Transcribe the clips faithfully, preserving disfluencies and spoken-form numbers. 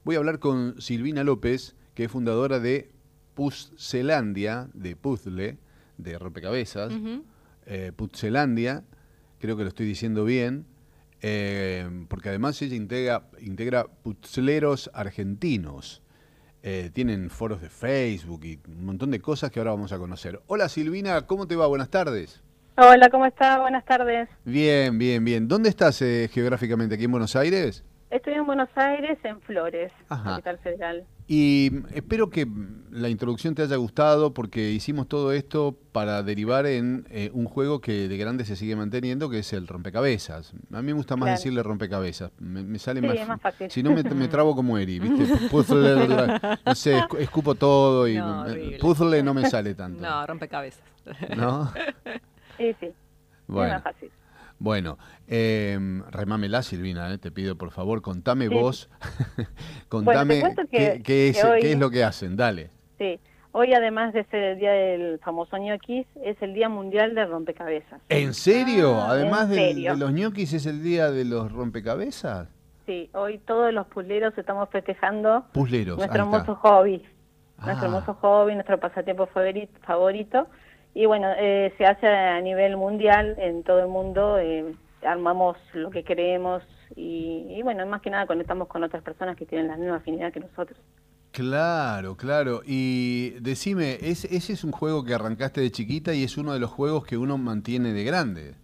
Voy a hablar con Silvina López, que es fundadora de Puzzlelandia, de puzzle, de rompecabezas, Ujú. eh, Puzzlelandia, creo que lo estoy diciendo bien, eh, porque además ella integra, integra puzzleros argentinos. Eh, tienen foros de Facebook y un montón de cosas que ahora vamos a conocer. Hola Silvina, ¿cómo te va? Buenas tardes. Hola, ¿cómo está? Buenas tardes. Bien, bien, bien. ¿Dónde estás eh, geográficamente? ¿Aquí en Buenos Aires? Estoy en Buenos Aires, en Flores, Ajá. Capital Federal. Y espero que la introducción te haya gustado porque hicimos todo esto para derivar en eh, un juego que de grande se sigue manteniendo, que es el rompecabezas. A mí me gusta más Claro. decirle rompecabezas, me, me sale Sí, más... es más fácil. Si no me, me trabo como Eri, ¿viste? Puzzle, no sé, escu- escupo todo y No, eh, horrible. puzzle no me sale tanto, No, rompecabezas. ¿no? Sí, sí, es más Bueno. fácil. Bueno, eh, remámela, Silvina, eh, te pido por favor, contame Sí. vos, Bueno, te contame cuento qué, que, qué que es, qué es hoy, lo que hacen, dale. sí, hoy además de ser el día del famoso ñoquis, es el Día Mundial del Rompecabezas. ¿En serio? Ah, En Además del- de serio. los ñoquis es el día de los rompecabezas. Sí, hoy todos los puzleros estamos festejando Puzleros, nuestro ahí está. hermoso hobby, nuestro Ah, hermoso hobby, nuestro pasatiempo favori- favorito. Y bueno, eh, se hace a nivel mundial, en todo el mundo, eh, armamos lo que queremos y, y bueno, más que nada conectamos con otras personas que tienen la misma afinidad que nosotros. claro, claro. Y decime, ¿es- ¿ese es un juego que arrancaste de chiquita y es uno de los juegos que uno mantiene de grande?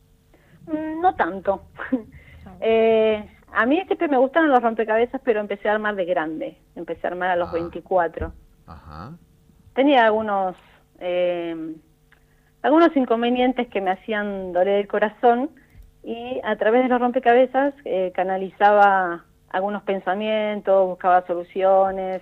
Mm, No tanto. no. Eh, a mí siempre me gustaron los rompecabezas, pero empecé a armar de grande, empecé a armar a los Ah, veinticuatro. ajá. Tenía algunos eh, algunos inconvenientes que me hacían doler el corazón y a través de los rompecabezas eh, canalizaba algunos pensamientos, buscaba soluciones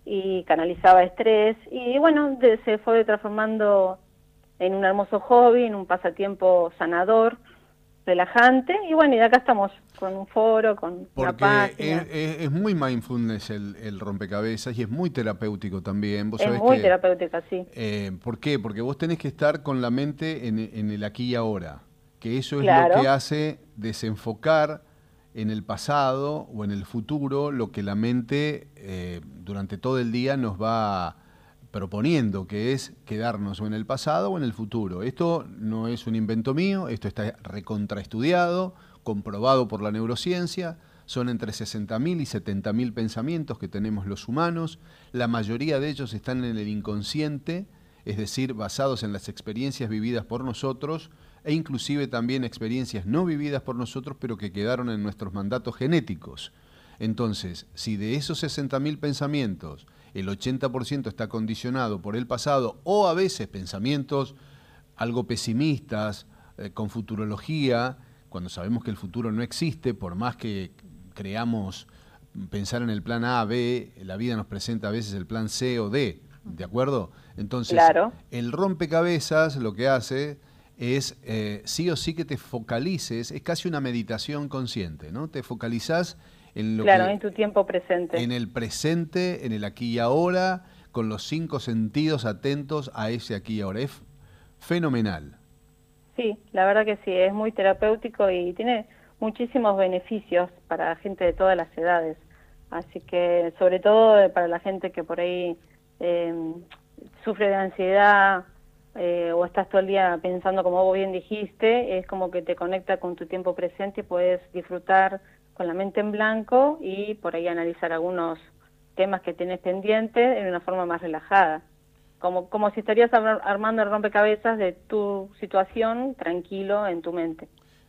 y canalizaba estrés y bueno, de- se fue transformando en un hermoso hobby, en un pasatiempo sanador, relajante y bueno, y acá estamos con un foro, con una Porque es, página. es- es muy mindfulness el, el rompecabezas y es muy terapéutico también. Vos Es sabés muy que, terapéutica, sí. eh, ¿por qué? Porque vos tenés que estar con la mente en, en el aquí y ahora, que eso es lo que Claro, hace desenfocar en el pasado o en el futuro lo que la mente eh, durante todo el día nos va proponiendo, que es quedarnos o en el pasado o en el futuro. Esto no es un invento mío, esto está recontraestudiado, comprobado por la neurociencia. Son entre sesenta mil y setenta mil pensamientos que tenemos los humanos. La mayoría de ellos están en el inconsciente, es decir, basados en las experiencias vividas por nosotros e inclusive también experiencias no vividas por nosotros, pero que quedaron en nuestros mandatos genéticos. Entonces, si de esos sesenta mil pensamientos el ochenta por ciento está condicionado por el pasado o a veces pensamientos algo pesimistas, eh, con futurología, cuando sabemos que el futuro no existe, por más que creamos pensar en el plan A, B, la vida nos presenta a veces el plan C o D, ¿de acuerdo? Entonces, claro. el rompecabezas lo que hace es eh, sí o sí que te focalices, es casi una meditación consciente, ¿no? Te focalizás en lo Claro, que, en tu tiempo presente. en el presente, en el aquí y ahora, con los cinco sentidos atentos a ese aquí y ahora. Es fenomenal. Sí, la verdad que sí, es muy terapéutico y tiene muchísimos beneficios para gente de todas las edades. Así que, sobre todo eh, para la gente que por ahí eh, sufre de ansiedad eh, o estás todo el día pensando, como vos bien dijiste, es como que te conecta con tu tiempo presente y puedes disfrutar con la mente en blanco y por ahí analizar algunos temas que tienes pendientes en una forma más relajada. Como, como si estarías ar- armando el rompecabezas de tu situación tranquilo en tu mente.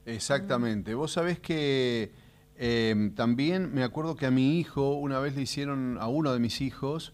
Mm. Exactamente. Vos sabés que eh, también me acuerdo que a mi hijo, una vez le hicieron, a uno de mis hijos,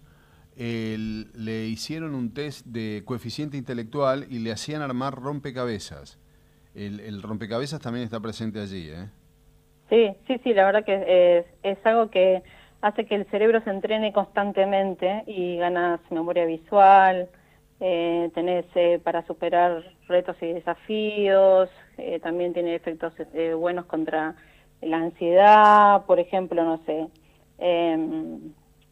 el- le hicieron un test de coeficiente intelectual y le hacían armar rompecabezas. El, el rompecabezas también está presente allí, ¿eh? Sí, sí, sí, la verdad que es, es algo que hace que el cerebro se entrene constantemente y ganas memoria visual, eh, tenés eh, para superar retos y desafíos, eh, también tiene efectos eh, buenos contra la ansiedad, por ejemplo, no sé, em,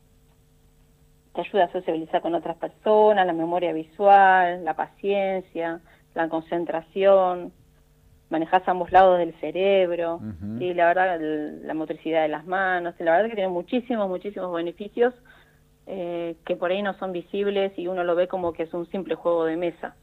te ayuda a sociabilizar con otras personas, la memoria visual, la paciencia, la concentración. manejás ambos lados del cerebro, Ujú. y la verdad, el- la motricidad de las manos, la verdad que tiene muchísimos, muchísimos beneficios eh, que por ahí no son visibles y uno lo ve como que es un simple juego de mesa.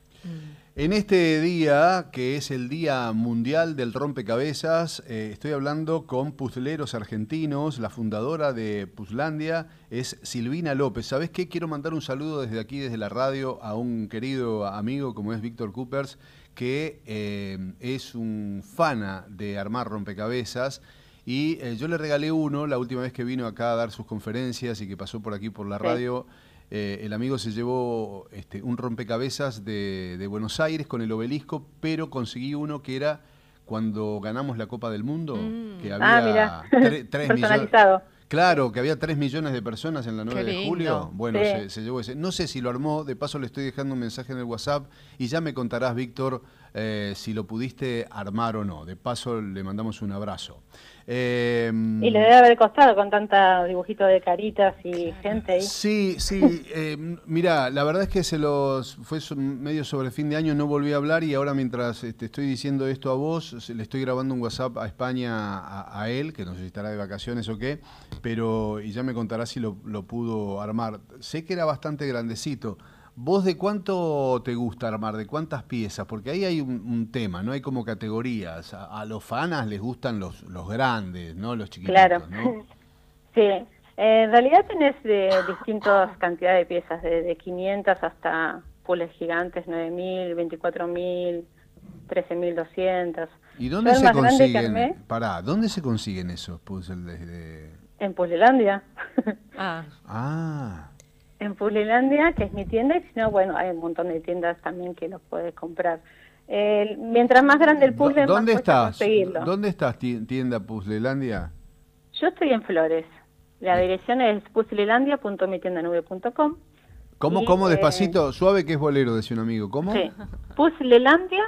En este día, que es el Día Mundial del Rompecabezas, eh, estoy hablando con puzzleros argentinos. La fundadora de Puzzlandia es Silvina López. ¿Sabés qué? Quiero mandar un saludo desde aquí, desde la radio, a un querido amigo como es Víctor Coopers, que eh, es un fana de armar rompecabezas. Y eh, yo le regalé uno la última vez que vino acá a dar sus conferencias y que pasó por aquí por la Sí. radio. Eh, el amigo se llevó este, un rompecabezas de, de Buenos Aires con el obelisco, pero conseguí uno que era cuando ganamos la Copa del Mundo, Mm. que Ah, había mirá, tre- tres millones. personalizado. Claro, que había tres millones de personas en la nueve Qué de lindo. julio. Bueno, Sí. se, se llevó ese. No sé si lo armó, de paso le estoy dejando un mensaje en el WhatsApp y ya me contarás, Víctor, eh, si lo pudiste armar o no. De paso le mandamos un abrazo. Eh, Y le debe haber costado con tanta dibujito de caritas y gente ahí. Sí, sí, eh, mira, la verdad es que se los fue so- medio sobre fin de año, no volví a hablar y ahora mientras este, estoy diciendo esto a vos, se- le estoy grabando un WhatsApp a España a, a él, que no sé si estará de vacaciones o qué, pero y ya me contará si lo, lo pudo armar. Sé que era bastante grandecito. ¿Vos de cuánto te gusta armar? ¿De cuántas piezas? Porque ahí hay un, un tema, ¿no? Hay como categorías. A, a los fanas les gustan los, los grandes, ¿no? Los chiquititos, Claro. ¿no? Sí. Eh, en realidad tenés de distintas cantidades de piezas, de, de quinientas hasta puzzles gigantes, nueve mil, veinticuatro mil, trece mil doscientos. ¿Y dónde Yo el se más grande que consiguen? armé Pará, ¿dónde se consiguen esos puzzles de... en Puzzlelandia. Ah, Ah, En Puzzlelandia, que es mi tienda, y si no, bueno, hay un montón de tiendas también que los puedes comprar. Eh, mientras más grande el puzzle, ¿dó- ¿dónde más cuesta estás? conseguirlo. ¿Dónde estás, ti- tienda Puzzlelandia? Yo estoy en Flores. La dirección es puzzlelandia punto mi tienda nube punto com. ¿Cómo, Y, cómo? eh, Despacito, suave que es bolero, decía un amigo. ¿Cómo? Sí, puzzlelandia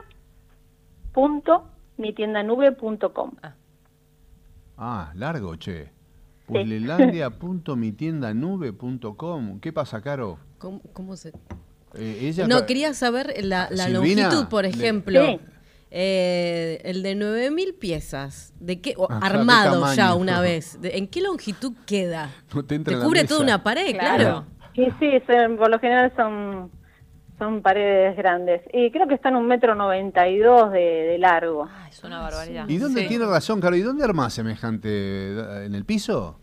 punto mi tienda nube punto com. Ah, largo, che. Puzzlelandia punto mi tienda nube punto com. ¿Qué pasa, Caro? ¿Cómo, cómo se...? Eh, ella No, quería saber la, la Silvina, longitud, por le- ejemplo. Sí. Eh, el de nueve mil piezas, ¿de qué? o Ajá, ¿qué armado tamaño? ya una vez. ¿De- ¿En qué longitud queda? No te entra Te en la cubre mesa. toda una pared, Claro. claro. Y sí, son- por lo general son son paredes grandes. Y creo que están un metro noventa y dos de, de largo. ah, es una barbaridad. ¿Y dónde Sí. tiene razón, Caro? ¿Y dónde armás semejante? ¿En el piso?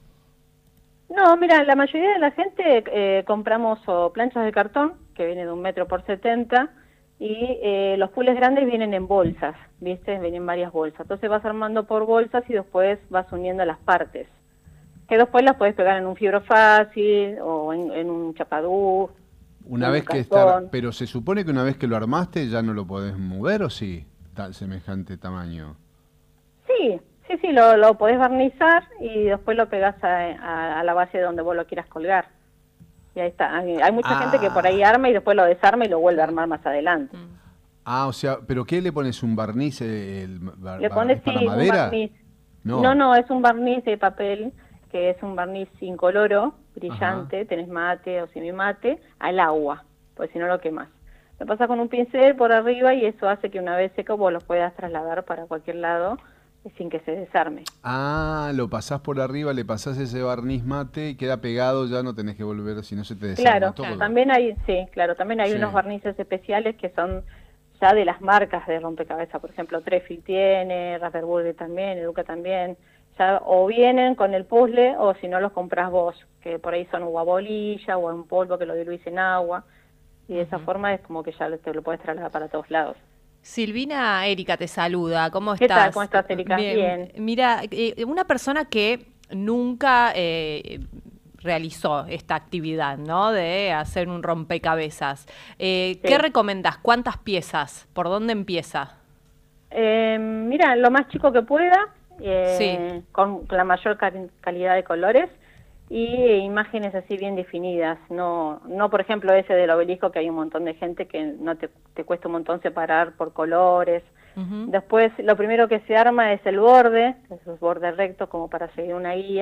No, mira, la mayoría de la gente eh, compramos o planchas de cartón, que viene de un metro por setenta, y eh, los puzzles grandes vienen en bolsas, ¿viste? Vienen varias bolsas. Entonces vas armando por bolsas y después vas uniendo las partes. Que después las puedes pegar en un fibro fácil o en, en un chapadú. Una un vez que cartón. está, pero se supone que una vez que lo armaste ya no lo podés mover, ¿o sí? Tal semejante tamaño. Sí, sí, sí, lo, lo podés barnizar y después lo pegás a, a- a la base donde vos lo quieras colgar. Y ahí está. Hay, hay mucha Ah. gente que por ahí arma y después lo desarma y lo vuelve a armar más adelante. Ah, o sea, ¿pero qué le pones? ¿Un barniz? eh, El, bar- Le bar- pones ¿es para sí, un madera? barniz. No. No. no, es un barniz de papel, que es un barniz incoloro, brillante, tenés mate o semimate, al agua, pues si no lo quemás. Lo pasas con un pincel por arriba y eso hace que una vez seco vos lo puedas trasladar para cualquier lado eh, sin que se desarme. Ah, lo pasás por arriba, le pasás ese barniz mate y queda pegado, ya no tenés que volver, si no se te desarma Claro, todo. también hay, sí, claro, también hay Sí. unos barnices especiales que son ya de las marcas de rompecabezas, por ejemplo, Trefil tiene, Raperburger también, Educa también, ya o vienen con el puzzle o si no los compras vos, que por ahí son agua bolilla o en polvo que lo diluís en agua, y de esa forma es como que ya lo- te lo puedes trasladar para todos lados. Silvina, Erika te saluda. ¿Cómo ¿Qué estás? tal? ¿Cómo estás, Erika? Bien. Mira, eh, una persona que nunca eh, realizó esta actividad, ¿no? De hacer un rompecabezas. Eh, Sí. ¿Qué recomendás? ¿Cuántas piezas? ¿Por dónde empieza? Eh, mira, lo más chico que pueda, eh, Sí. con la mayor cali- calidad de colores y eh, imágenes así bien definidas. No, no por ejemplo ese del obelisco, que hay un montón de gente que no te, te cuesta un montón separar por colores. Ujú. Después, lo primero que se arma es el borde, esos bordes rectos como para seguir una guía,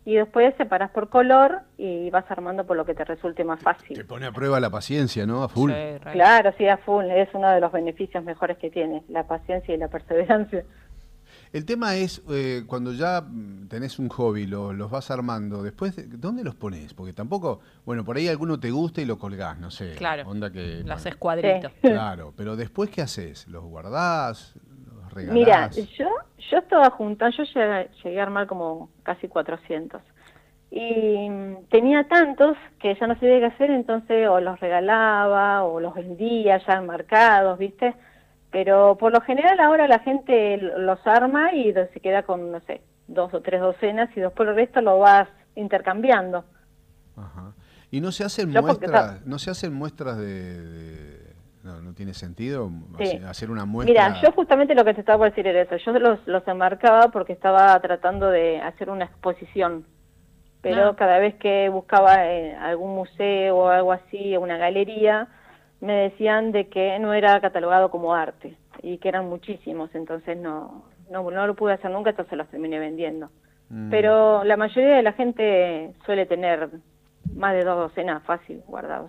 y después separás por color y vas armando por lo que te resulte más fácil. Te pone a prueba la paciencia, ¿no? A full. Sí, re. Claro, sí, a full, es uno de los beneficios mejores que tiene, la paciencia y la perseverancia. El tema es, eh, cuando ya tenés un hobby, lo- los vas armando, después, ¿dónde los pones? Porque tampoco, bueno, por ahí alguno te gusta y lo colgás, no sé. Claro. Onda que, Los bueno, escuadritos. Sí. claro, pero después, ¿qué haces? ¿Los guardás? ¿Los regalás? Mira, yo yo estaba juntando, yo llegué, llegué a armar como casi cuatrocientos. Y mm, tenía tantos que ya no sabía qué hacer, entonces o los regalaba o los vendía ya marcados, ¿viste? Pero por lo general ahora la gente l- los arma y se queda con, no sé, dos o tres docenas y después el resto lo vas intercambiando. Ajá. ¿Y no se hacen Yo porque muestras, no se hacen muestras de... de- no, no tiene sentido Sí. hacer- hacer una muestra? Mira, yo justamente lo que te estaba por decir era eso. Yo los, los enmarcaba porque estaba tratando de hacer una exposición. Pero Ah. cada vez que buscaba en algún museo o algo así, una galería, me decían de que no era catalogado como arte y que eran muchísimos. Entonces no, no, no lo pude hacer nunca, entonces los terminé vendiendo. Mm. Pero la mayoría de la gente suele tener más de dos docenas fácil guardados.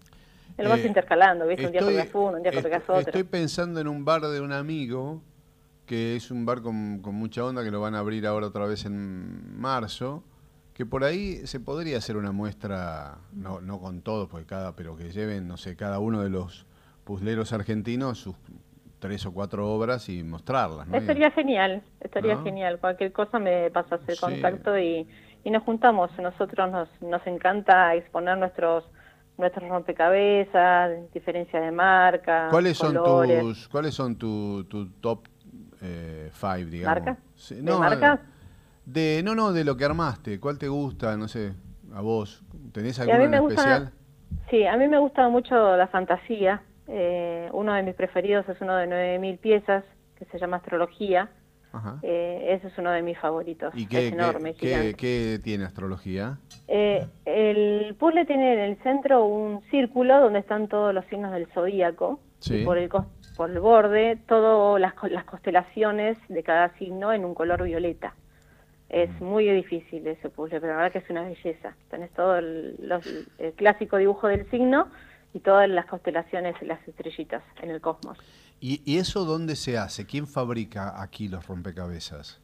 Lo vas Eh, intercalando, ¿viste? Un día estoy- colgás uno, un día est- colgás otro. Estoy pensando en un bar de un amigo, que es un bar con, con mucha onda, que lo van a abrir ahora otra vez en marzo, que por ahí se podría hacer una muestra, no, no con todos, porque cada, pero que lleven, no sé, cada uno de los puzleros argentinos sus tres o cuatro obras y mostrarlas, ¿no? Estaría genial, estaría ¿No? genial. Cualquier cosa me pasas el Sí. contacto y, y nos juntamos. Nosotros nos, nos encanta exponer nuestros nuestros rompecabezas, diferencias de marca, ¿Cuáles son colores. tus, cuáles son tu, tu top eh, five, digamos? ¿Marcas? Sí, ¿De no, marcas? De, no, no, de lo que armaste. ¿Cuál te gusta? No sé, a vos. ¿Tenés Y a alguno mí en me gusta, especial? sí, a mí me gusta mucho la fantasía. Eh, uno de mis preferidos es uno de nueve mil piezas, que se llama Astrología. Ajá. Eh, ese es uno de mis favoritos. ¿Y es qué, enorme, qué, gigante. qué, qué tiene astrología? Eh, el puzzle tiene en el centro un círculo donde están todos los signos del zodíaco. Sí. Y por el, cos- por el borde, todas las, co- las constelaciones de cada signo en un color violeta. Es muy difícil ese puzzle, pero la verdad que es una belleza. Tenés todo el, los- el clásico dibujo del signo y todas las constelaciones, las estrellitas en el cosmos. ¿Y, ¿Y eso dónde se hace? ¿Quién fabrica aquí los rompecabezas?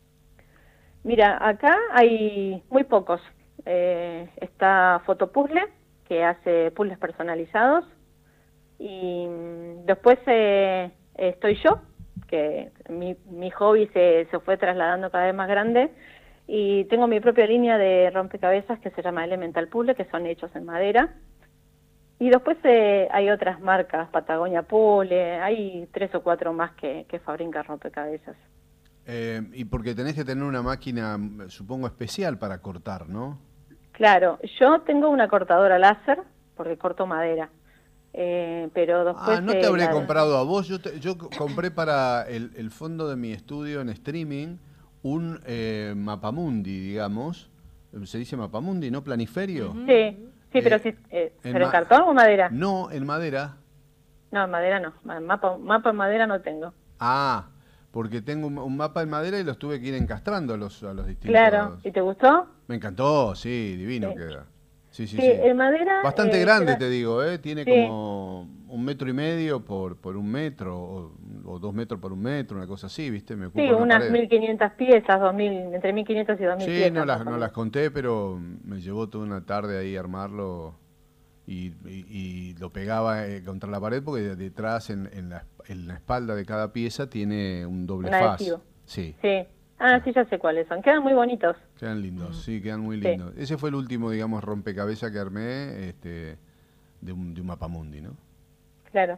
Mira, acá hay muy pocos. Eh, está Fotopuzzle, que hace puzzles personalizados. Y mm, después eh, estoy yo, que mi, mi hobby se, se fue trasladando cada vez más grande. Y tengo mi propia línea de rompecabezas que se llama Elemental Puzzle, que son hechos en madera. Y después eh, hay otras marcas, Patagonia Puzzle, hay tres o cuatro más que, que fabrican rompecabezas. Eh, y porque tenés que tener una máquina, supongo, especial para cortar, ¿no? Claro, yo tengo una cortadora láser porque corto madera, eh, pero después... Ah, no te eh, habré la- comprado a vos. Yo, te- yo co- compré para el, el fondo de mi estudio en streaming un eh, mapamundi, digamos. ¿Se dice mapamundi, no planiferio? Sí, sí, pero, Eh, sí, eh, en ¿pero en ma- cartón o madera? No, en madera. No, en madera no, ma- mapa, mapa en madera no tengo. Ah, porque tengo un, un mapa en madera y los tuve que ir encastrando a los, a los distintos. Claro, ¿y te gustó? Me encantó, sí, divino Sí. queda. Sí, sí, Sí, sí. en madera... Bastante eh, grande, queda- te digo, ¿eh? Tiene Sí. como un metro y medio por, por un metro, o, o dos metros por un metro, una cosa así, ¿viste? Me ocupa Sí, una unas pared. mil quinientas piezas, dos mil, entre mil quinientas y dos mil Sí, piezas. no las, más o no menos. las conté, pero me llevó toda una tarde ahí armarlo y, y- y lo pegaba eh, contra la pared porque de- detrás, en, en la, en la espalda de cada pieza, tiene un doble Un faz. adhesivo. Sí, Sí. Ah, sí, ya sé cuáles son. Quedan muy bonitos. quedan lindos, sí, quedan muy Sí. lindos. Ese fue el último, digamos, rompecabezas que armé este, de, un, de un mapamundi, ¿no? Claro.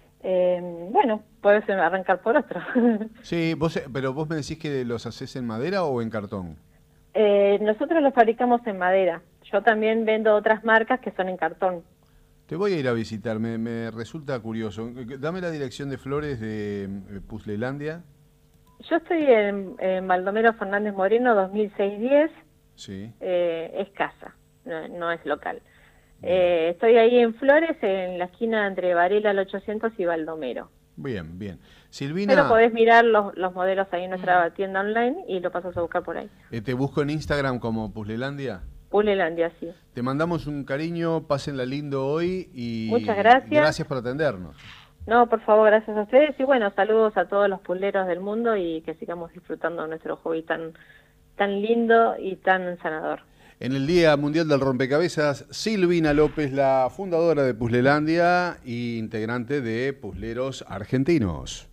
Eh, bueno, puedes arrancar por otro. Sí, vos, eh, pero vos me decís que los haces en madera o en cartón. Eh, nosotros los fabricamos en madera. Yo también vendo otras marcas que son en cartón. Te voy a ir a visitar, me, me resulta curioso. Dame la dirección de Flores de eh, Puzzlelandia. Yo estoy en, en Baldomero Fernández Moreno dos mil seiscientos diez, Sí. eh, es casa, no, no es local. Eh, estoy ahí en Flores, en la esquina entre Varela al ochocientos y Baldomero. Bien, bien. Silvina, Pero podés mirar los, los modelos ahí en nuestra tienda online y lo pasas a buscar por ahí. eh, te busco en Instagram como Puzzlelandia. Puzzlelandia, sí. Te mandamos un cariño, pásenla lindo hoy y Muchas gracias. gracias por atendernos. No, por favor, gracias a ustedes. Y bueno, saludos a todos los pulleros del mundo y que sigamos disfrutando de nuestro hobby tan, tan lindo y tan sanador. En el Día Mundial del Rompecabezas, Silvina López, la fundadora de Puzzlelandia e integrante de Puzzleros Argentinos.